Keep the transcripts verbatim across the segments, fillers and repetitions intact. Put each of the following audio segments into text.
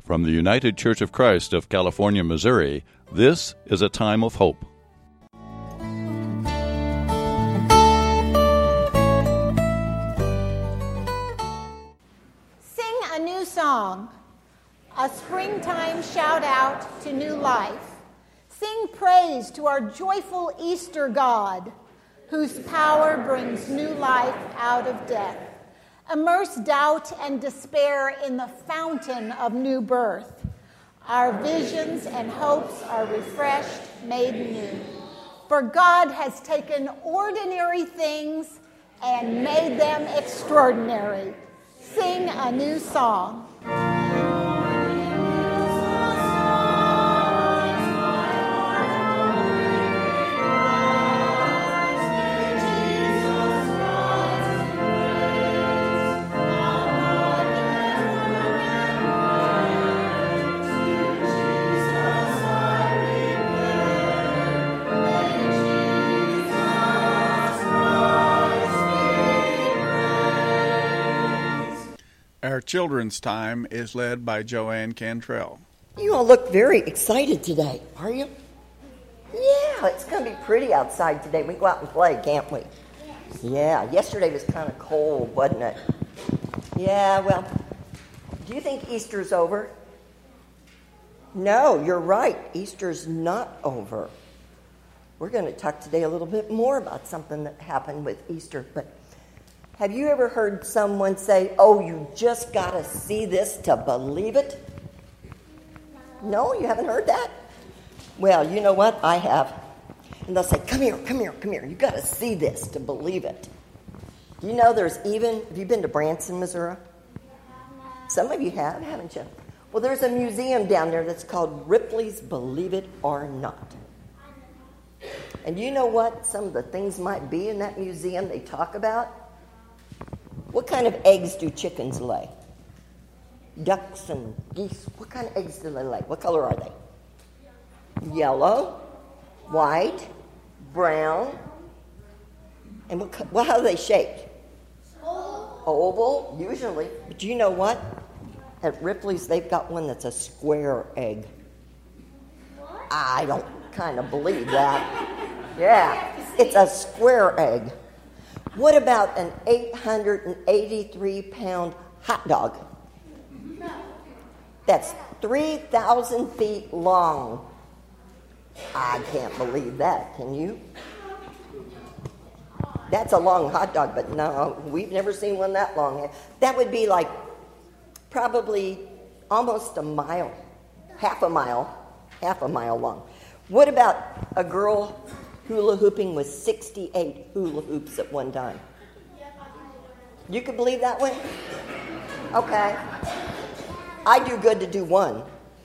From the United Church of Christ of California, Missouri, this is A Time of Hope. Sing a new song, a springtime shout out to new life. Sing praise to our joyful Easter God, whose power brings new life out of death. Immerse doubt and despair in the fountain of new birth. Our visions and hopes are refreshed, made new. For God has taken ordinary things and made them extraordinary. Sing a new song. Our children's time is led by Joanne Cantrell. You all look very excited today, are you? Yeah, it's going to be pretty outside today. We can go out and play, can't we? Yeah, yesterday was kind of cold, wasn't it? Yeah, well, do you think Easter's over? No, you're right. Easter's not over. We're going to talk today a little bit more about something that happened with Easter, but have you ever heard someone say, oh, you just got to see this to believe it? No, you haven't heard that? Well, you know what? I have. And they'll say, come here, come here, come here. You got to see this to believe it. Do you know there's even, have you been to Branson, Missouri? Some of you have, haven't you? Well, there's a museum down there that's called Ripley's Believe It or Not. And you know what some of the things might be in that museum they talk about? What kind of eggs do chickens lay? Ducks and geese, what kind of eggs do they lay? What color are they? Yellow, white, brown, and what, well, how are they shaped? Oval. Oval, usually. But you know what? At Ripley's, they've got one that's a square egg. What? I don't kind of believe that. Yeah, it's a square egg. What about an eight hundred eighty-three pound hot dog? No. That's three thousand feet long. I can't believe that, can you? That's a long hot dog, but no, we've never seen one that long. That would be like probably almost a mile, half a mile, half a mile long. What about a girl hula hooping with sixty-eight hula hoops at one time? You could believe that one? Okay. I do good to do one.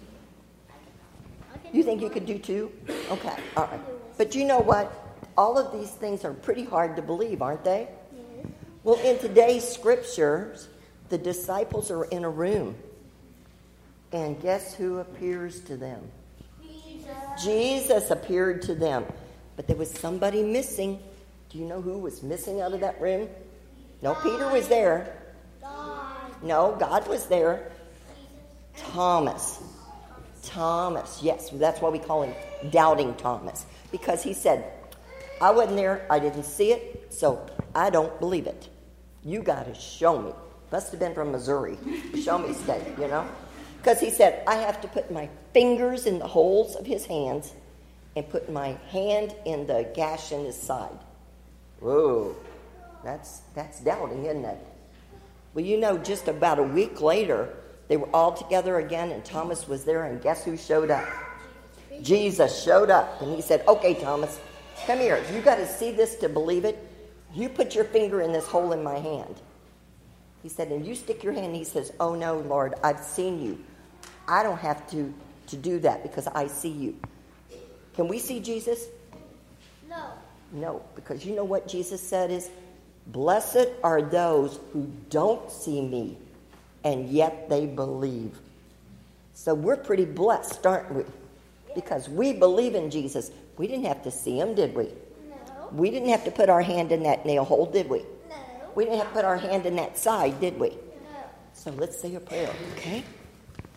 You think you could do two? Okay, all right. But you know what? All of these things are pretty hard to believe, aren't they? Well, in today's scriptures, the disciples are in a room. And guess who appears to them? Jesus. Jesus appeared to them. But there was somebody missing. Do you know who was missing out of that room? No, Peter was there. No, God was there. Thomas. Thomas, yes, that's why we call him Doubting Thomas. Because he said, I wasn't there, I didn't see it, so I don't believe it. You got to show me. Must have been from Missouri. Show me state, you know? Because he said, I have to put my fingers in the holes of his hands and put my hand in the gash in his side. Whoa, that's that's doubting, isn't it? Well, you know, just about a week later, they were all together again, and Thomas was there, and guess who showed up? Jesus showed up, and he said, okay, Thomas, come here. You got to see this to believe it. You put your finger in this hole in my hand. He said, and you stick your hand, and he says, oh, no, Lord, I've seen you. I don't have to, to do that because I see you. Can we see Jesus? No. No, because you know what Jesus said is, blessed are those who don't see me, and yet they believe. So we're pretty blessed, aren't we? Because we believe in Jesus. We didn't have to see him, did we? No. We didn't have to put our hand in that nail hole, did we? No. We didn't have to put our hand in that side, did we? No. So let's say a prayer, okay?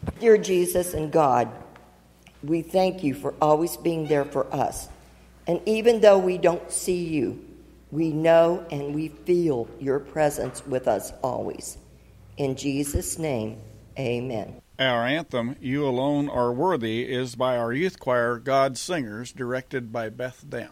Dear Jesus and God, we thank you for always being there for us. And even though we don't see you, we know and we feel your presence with us always. In Jesus' name, amen. Our anthem, You Alone Are Worthy, is by our youth choir, God's Singers, directed by Beth Dempf.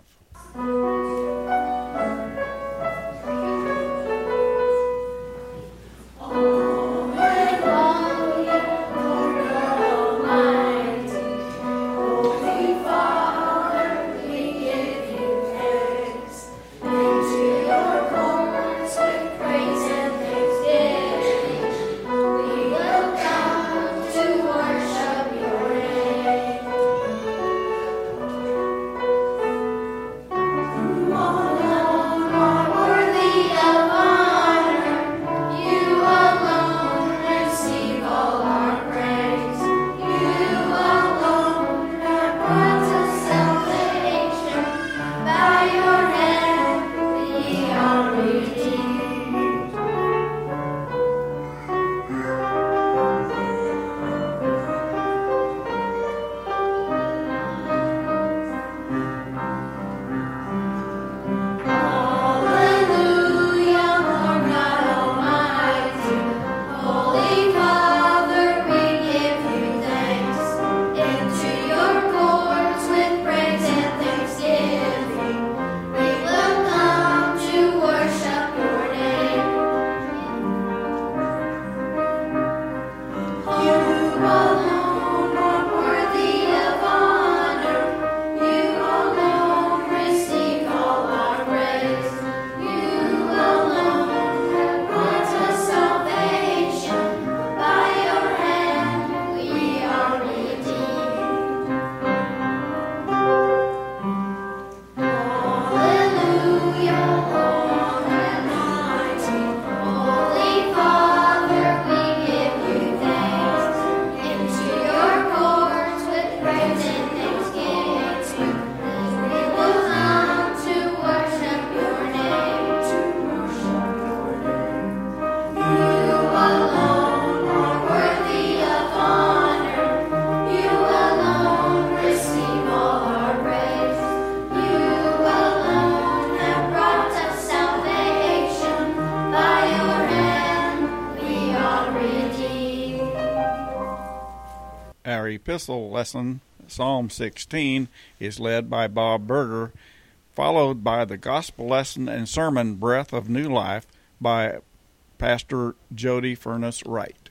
Our epistle lesson, Psalm sixteen, is led by Bob Berger, followed by the gospel lesson and sermon, Breath of New Life, by Pastor Jody Furness Wright.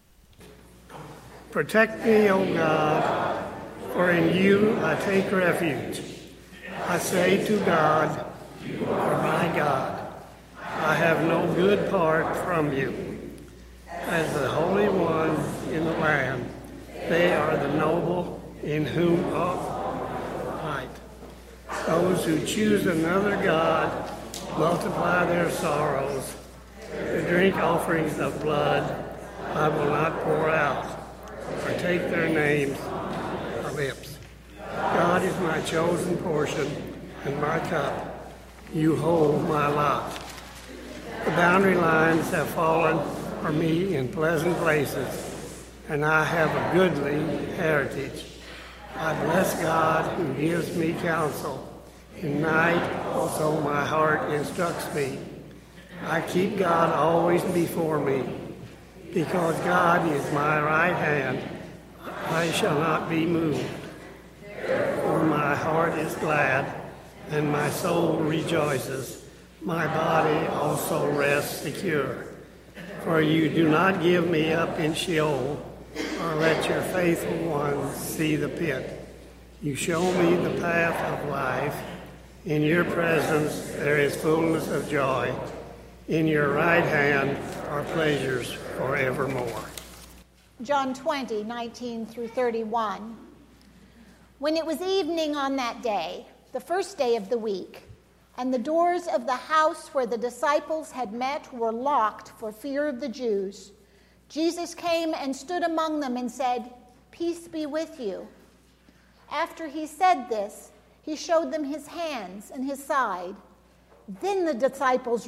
Protect me, O God, for in you I take refuge. I say to God, you are my God. I have no good part from you. As the Holy One in the land, they are the noble in whom all might. Those who choose another God multiply their sorrows. To drink offerings of blood I will not pour out, or take their names or lips. God is my chosen portion and my cup. You hold my lot. The boundary lines have fallen for me in pleasant places, and I have a goodly heritage. I bless God who gives me counsel. In night also my heart instructs me. I keep God always before me. Because God is my right hand, I shall not be moved. For my heart is glad, and my soul rejoices. My body also rests secure. For you do not give me up in Sheol, or let your faithful one see the pit. You show me the path of life. In your presence there is fullness of joy. In your right hand are pleasures forevermore. John twenty, nineteen through thirty-one. When it was evening on that day, the first day of the week, and the doors of the house where the disciples had met were locked for fear of the Jews, Jesus came and stood among them and said, "Peace be with you." After he said this, he showed them his hands and his side. Then the disciples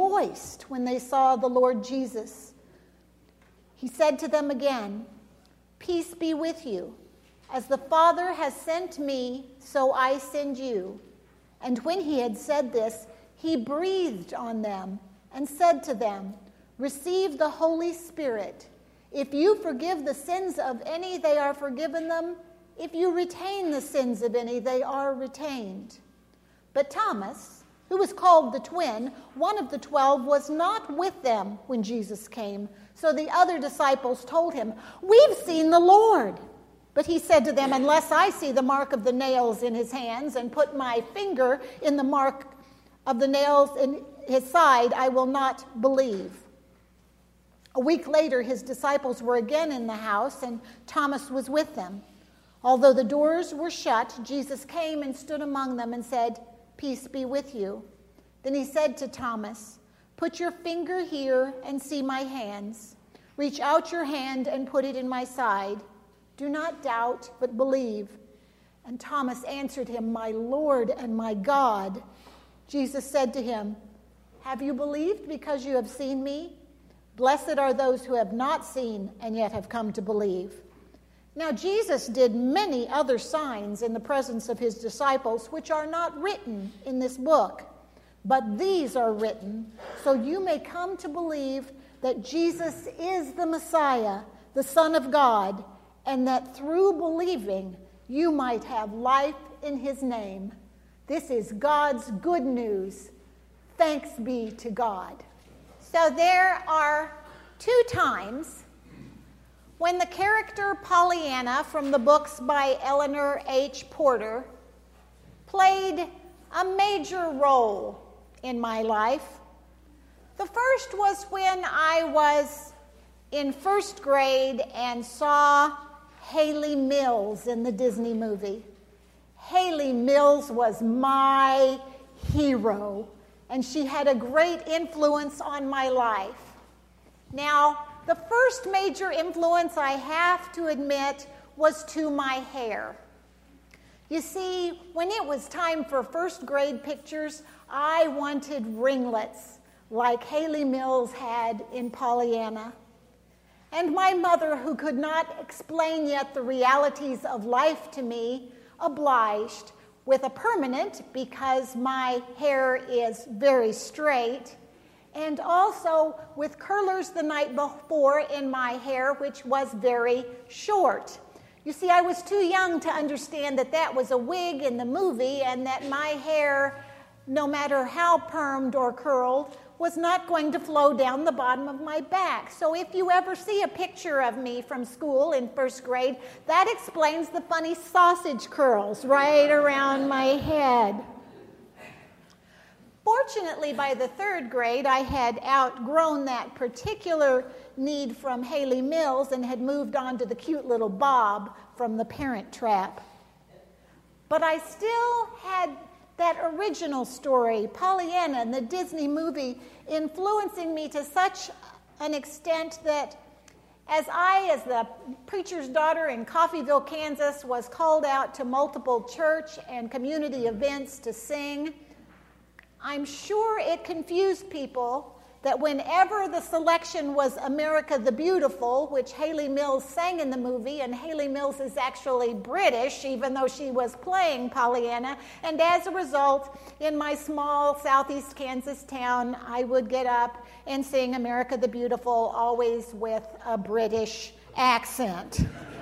rejoiced when they saw the Lord Jesus. He said to them again, Peace be with you. As the Father has sent me, so I send you." And when he had said this, he breathed on them and said to them, "Receive the Holy Spirit. If you forgive the sins of any, they are forgiven them. If you retain the sins of any, they are retained." But Thomas, who was called the twin, one of the twelve, was not with them when Jesus came. So the other disciples told him, "We've seen the Lord." But he said to them, "Unless I see the mark of the nails in his hands and put my finger in the mark of the nails in his side, I will not believe." A week later, his disciples were again in the house, and Thomas was with them. Although the doors were shut, Jesus came and stood among them and said, "Peace be with you." Then he said to Thomas, "Put your finger here and see my hands. Reach out your hand and put it in my side. Do not doubt, but believe." And Thomas answered him, "My Lord and my God." Jesus said to him, "Have you believed because you have seen me? Blessed are those who have not seen and yet have come to believe." Now Jesus did many other signs in the presence of his disciples, which are not written in this book. But these are written so you may come to believe that Jesus is the Messiah, the Son of God, and that through believing you might have life in his name. This is God's good news. Thanks be to God. So there are two times when the character Pollyanna from the books by Eleanor H. Porter played a major role in my life. The first was when I was in first grade and saw Hayley Mills in the Disney movie. Hayley Mills was my hero, and she had a great influence on my life. Now, the first major influence, I have to admit, was to my hair. You see, when it was time for first grade pictures, I wanted ringlets like Hayley Mills had in Pollyanna. And my mother, who could not explain yet the realities of life to me, obliged with a permanent, because my hair is very straight, and also with curlers the night before in my hair, which was very short. You see, I was too young to understand that that was a wig in the movie, and that my hair, no matter how permed or curled, was not going to flow down the bottom of my back. So if you ever see a picture of me from school in first grade, that explains the funny sausage curls right around my head. Fortunately, by the third grade, I had outgrown that particular need from Hayley Mills and had moved on to the cute little Bob from The Parent Trap. But I still had that original story, Pollyanna, and the Disney movie, influencing me to such an extent that as I, as the preacher's daughter in Coffeyville, Kansas, was called out to multiple church and community events to sing, I'm sure it confused people that whenever the selection was America the Beautiful, which Hayley Mills sang in the movie, and Hayley Mills is actually British, even though she was playing Pollyanna, and as a result, in my small southeast Kansas town, I would get up and sing America the Beautiful, always with a British accent.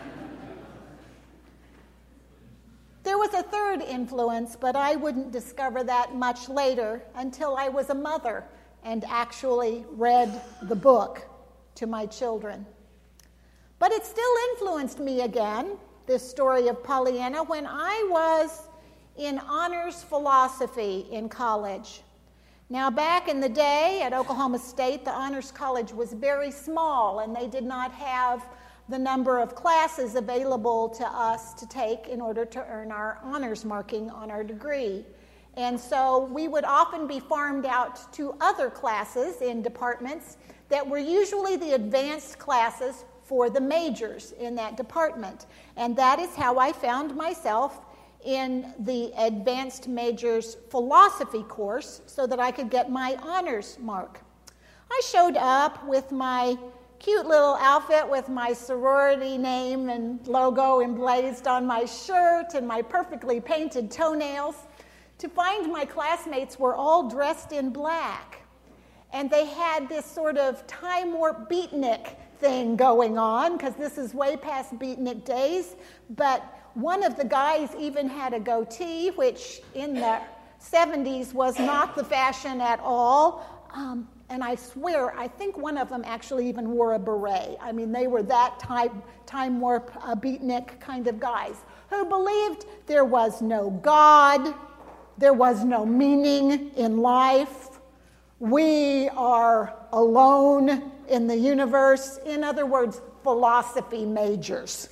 There was a third influence, but I wouldn't discover that much later until I was a mother and actually read the book to my children. But it still influenced me again, this story of Pollyanna, when I was in honors philosophy in college. Now, back in the day at Oklahoma State, the honors college was very small, and they did not have the number of classes available to us to take in order to earn our honors marking on our degree. And so we would often be farmed out to other classes in departments that were usually the advanced classes for the majors in that department. And that is how I found myself in the advanced majors philosophy course so that I could get my honors mark. I showed up with my cute little outfit with my sorority name and logo emblazed on my shirt and my perfectly painted toenails, to find my classmates were all dressed in black. And they had this sort of time warp beatnik thing going on, because this is way past beatnik days. But one of the guys even had a goatee, which in the seventies was not the fashion at all. Um, and I swear, I think one of them actually even wore a beret. I mean, they were that type, time warp uh, beatnik kind of guys who believed there was no God, there was no meaning in life. We are alone in the universe. In other words, philosophy majors.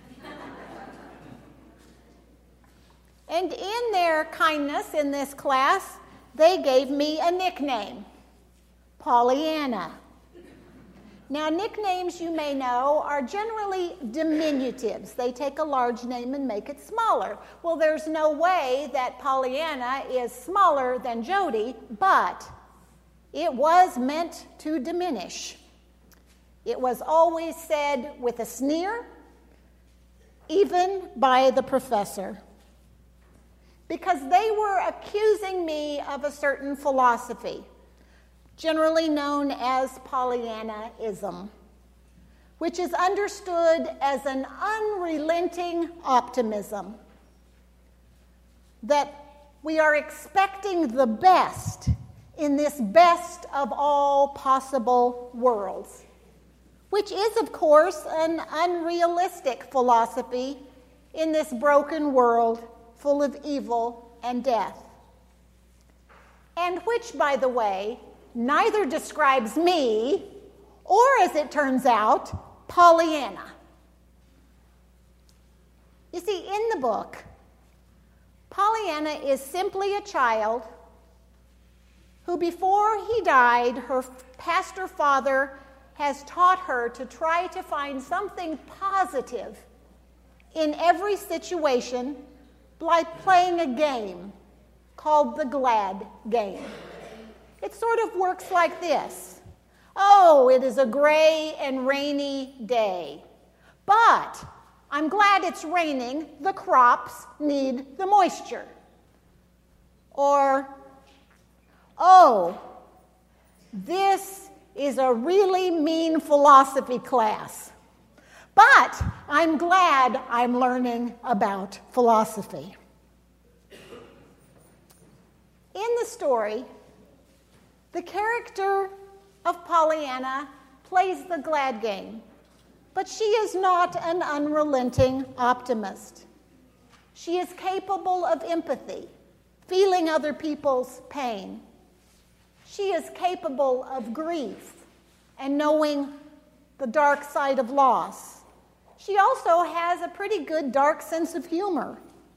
And in their kindness in this class, they gave me a nickname, Pollyanna. Now, nicknames, you may know, are generally diminutives. They take a large name and make it smaller. Well, there's no way that Pollyanna is smaller than Jody, but it was meant to diminish. It was always said with a sneer, even by the professor, because they were accusing me of a certain philosophy, generally known as Pollyannaism, which is understood as an unrelenting optimism, that we are expecting the best in this best of all possible worlds, which is, of course, an unrealistic philosophy in this broken world full of evil and death, and which, by the way, neither describes me or, as it turns out, Pollyanna. You see, in the book, Pollyanna is simply a child who, before he died, her pastor father has taught her to try to find something positive in every situation by playing a game called the Glad Game. It sort of works like this. Oh, it is a gray and rainy day, but I'm glad it's raining. The crops need the moisture. Or, oh, this is a really mean philosophy class, but I'm glad I'm learning about philosophy. In the story, the character of Pollyanna plays the glad game, but she is not an unrelenting optimist. She is capable of empathy, feeling other people's pain. She is capable of grief and knowing the dark side of loss. She also has a pretty good dark sense of humor.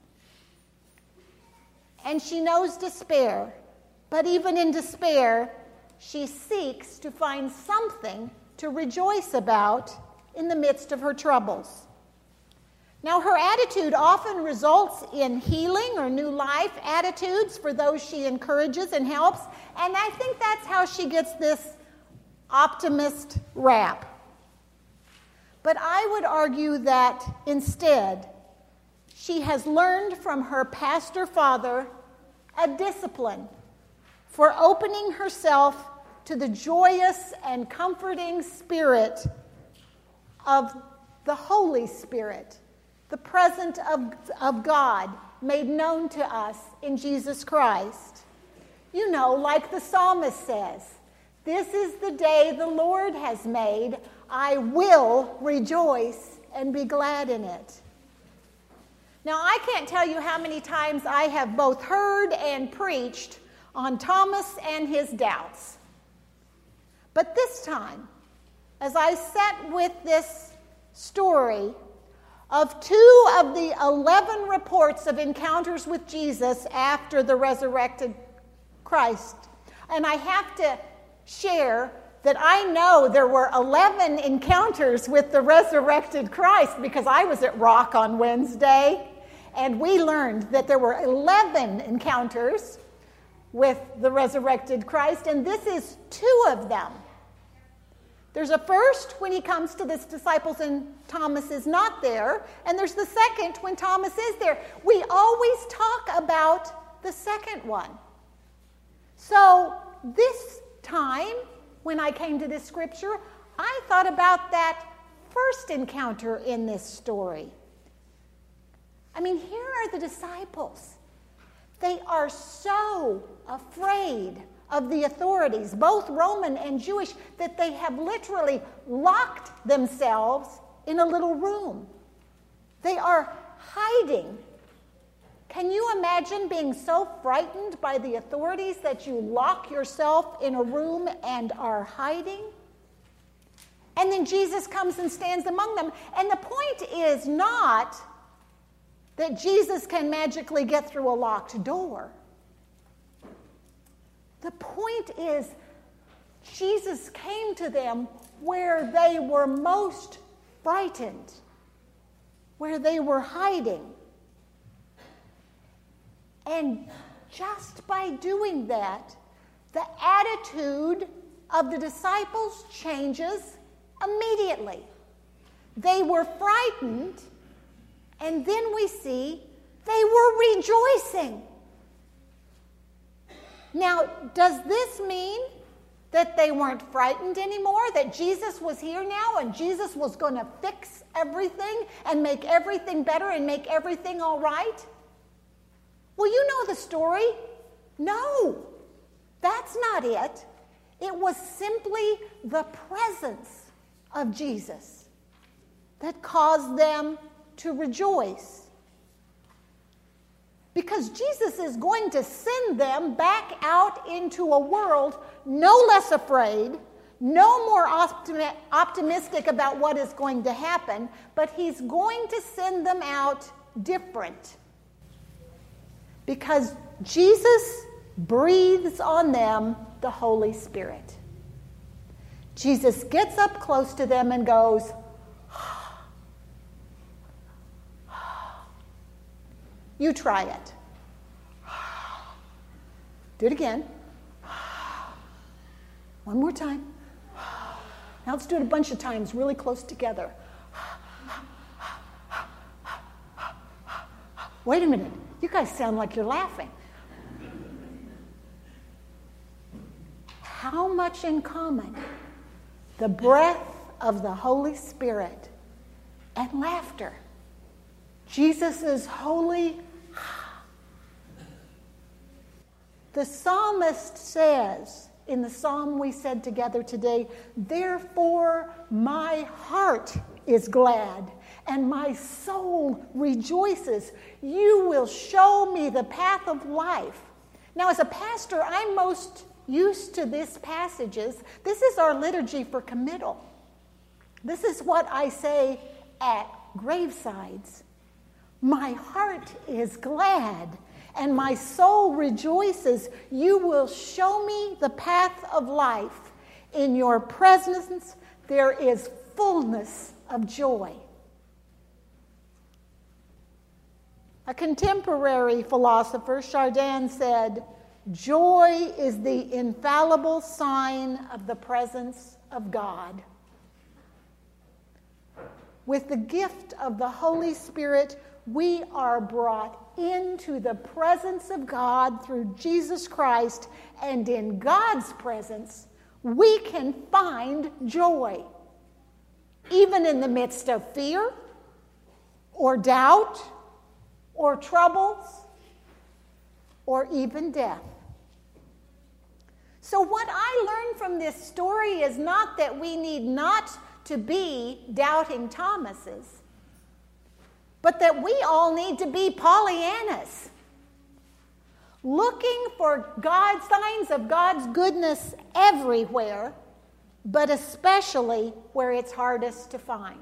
And she knows despair, but even in despair, she seeks to find something to rejoice about in the midst of her troubles. Now, her attitude often results in healing or new life attitudes for those she encourages and helps, and I think that's how she gets this optimist rap. But I would argue that instead, she has learned from her pastor father a discipline for opening herself to the joyous and comforting spirit of the Holy Spirit, the presence of, of God made known to us in Jesus Christ. You know, like the psalmist says, "This is the day the Lord has made. I will rejoice and be glad in it." Now, I can't tell you how many times I have both heard and preached on Thomas and his doubts. But this time, as I sat with this story of two of the eleven reports of encounters with Jesus after the resurrected Christ, and I have to share that I know there were eleven encounters with the resurrected Christ because I was at Rock on Wednesday, and we learned that there were eleven encounters with the resurrected Christ, and this is two of them. There's a first when he comes to his disciples and Thomas is not there, and there's the second when Thomas is there. We always talk about the second one. So this time, when I came to this scripture, I thought about that first encounter in this story. I mean, here are the disciples. They are so afraid of the authorities, both Roman and Jewish, that they have literally locked themselves in a little room. They are hiding. Can you imagine being so frightened by the authorities that you lock yourself in a room and are hiding? And then Jesus comes and stands among them. And the point is not that Jesus can magically get through a locked door. The point is, Jesus came to them where they were most frightened, where they were hiding. And just by doing that, the attitude of the disciples changes immediately. They were frightened, and then we see they were rejoicing. Now, does this mean that they weren't frightened anymore, that Jesus was here now and Jesus was going to fix everything and make everything better and make everything all right? Well, you know the story. No, that's not it. It was simply the presence of Jesus that caused them to rejoice. Because Jesus is going to send them back out into a world no less afraid, no more optimi- optimistic about what is going to happen, but he's going to send them out different. Because Jesus breathes on them the Holy Spirit. Jesus gets up close to them and goes, you try it. Do it again. One more time. Now let's do it a bunch of times, really close together. Wait a minute. You guys sound like you're laughing. How much in common the breath of the Holy Spirit and laughter. Jesus' holy. The psalmist says in the psalm we said together today, therefore my heart is glad and my soul rejoices. You will show me the path of life. Now, as a pastor, I'm most used to these passages. This is our liturgy for committal. This is what I say at gravesides. My heart is glad and my soul rejoices. You will show me the path of life. In your presence there is fullness of joy. A contemporary philosopher, Chardin, said, joy is the infallible sign of the presence of God. With the gift of the Holy Spirit, we are brought into the presence of God through Jesus Christ, and in God's presence, we can find joy, even in the midst of fear or doubt or troubles or even death. So what I learned from this story is not that we need not to be doubting Thomases, but that we all need to be Pollyannas, looking for God, signs of God's goodness everywhere, but especially where it's hardest to find.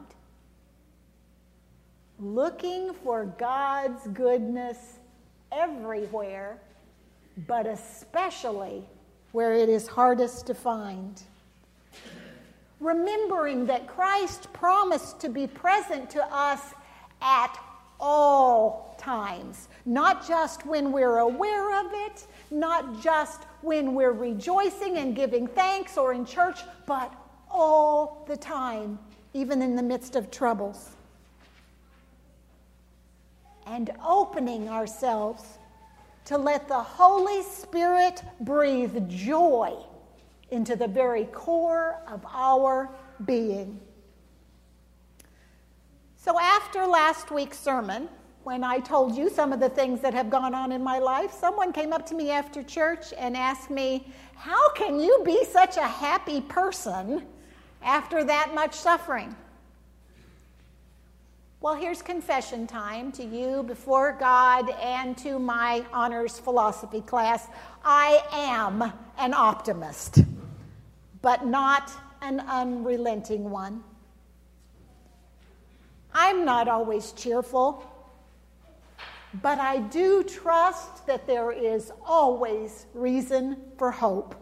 Looking for God's goodness everywhere, but especially where it is hardest to find. Remembering that Christ promised to be present to us at all times, not just when we're aware of it, not just when we're rejoicing and giving thanks or in church, but all the time, even in the midst of troubles. And opening ourselves to let the Holy Spirit breathe joy into the very core of our being. So after last week's sermon, when I told you some of the things that have gone on in my life, someone came up to me after church and asked me, how can you be such a happy person after that much suffering? Well, here's confession time to you before God and to my honors philosophy class. I am an optimist, but not an unrelenting one. I'm not always cheerful, but I do trust that there is always reason for hope.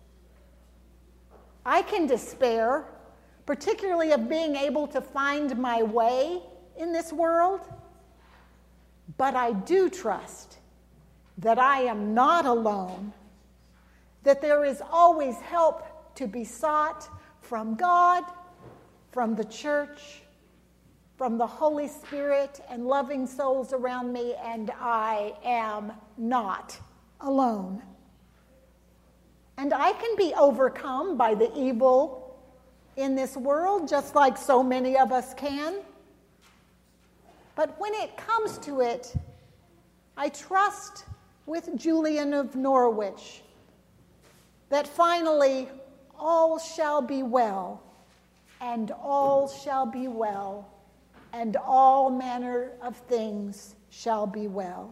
I can despair, particularly of being able to find my way in this world, but I do trust that I am not alone, that there is always help to be sought from God, from the church, from the Holy Spirit and loving souls around me, and I am not alone. And I can be overcome by the evil in this world, just like so many of us can. But when it comes to it, I trust with Julian of Norwich that finally all shall be well, and all shall be well, and all manner of things shall be well.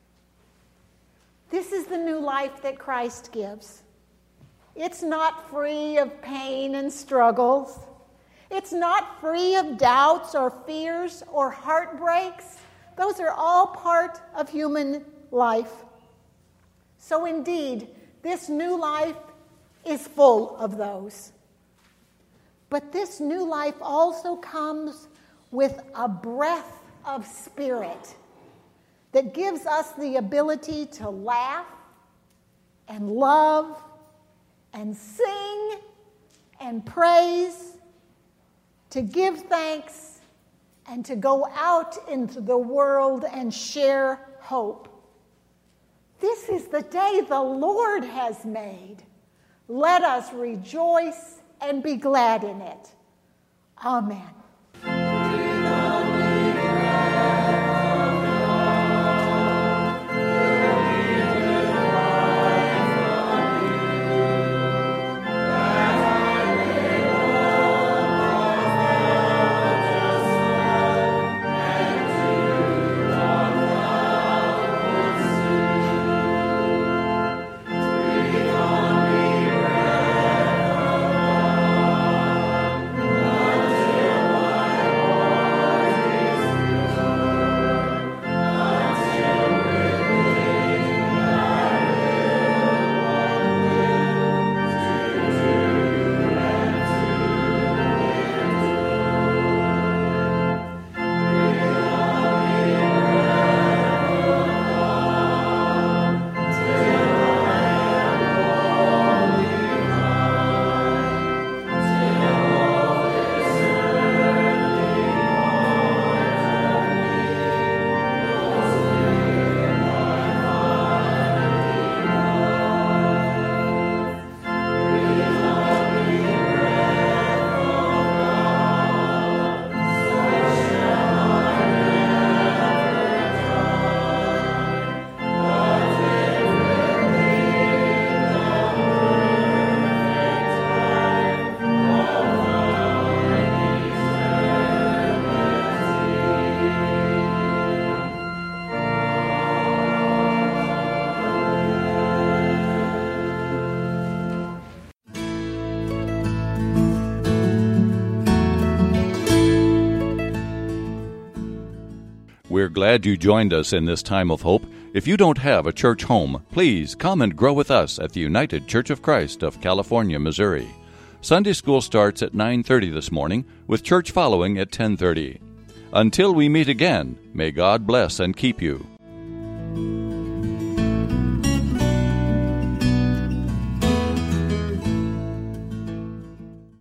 This is the new life that Christ gives. It's not free of pain and struggles. It's not free of doubts or fears or heartbreaks. Those are all part of human life. So indeed, this new life is full of those. But this new life also comes with a breath of spirit that gives us the ability to laugh and love and sing and praise, to give thanks, and to go out into the world and share hope. This is the day the Lord has made. Let us rejoice and be glad in it. Amen. We're glad you joined us in this time of hope. If you don't have a church home, please come and grow with us at the United Church of Christ of California, Missouri. Sunday school starts at nine thirty this morning, with church following at ten thirty. Until we meet again, may God bless and keep you.